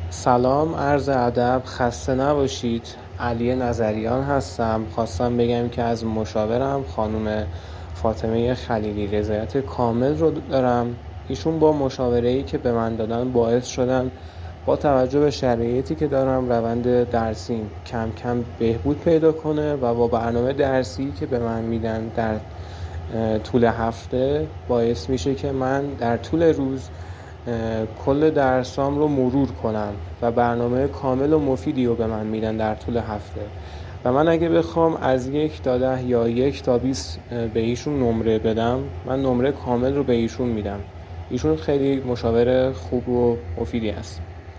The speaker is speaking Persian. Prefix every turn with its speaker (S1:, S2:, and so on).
S1: سلام، عرض ادب، خسته نباشید. علی نظریان هستم. خواستم بگم که از مشاورم خانم فاطمه خلیلی رضایت کامل رو دارم. ایشون با مشاوره‌ای که به من دادن باعث شدن با توجه به شرایطی که دارم روند درسیم کم کم بهبود پیدا کنه و با برنامه درسی که به من میدن در طول هفته باعث میشه که من در طول روز کل درسام رو مرور کنم و برنامه کامل و مفیدی رو به من میدن در طول هفته. و من اگه بخوام از 1 تا 10 یا 1 تا 20 به ایشون نمره بدم، من نمره کامل رو به ایشون میدم. ایشون خیلی مشاور خوب و مفیدی هست.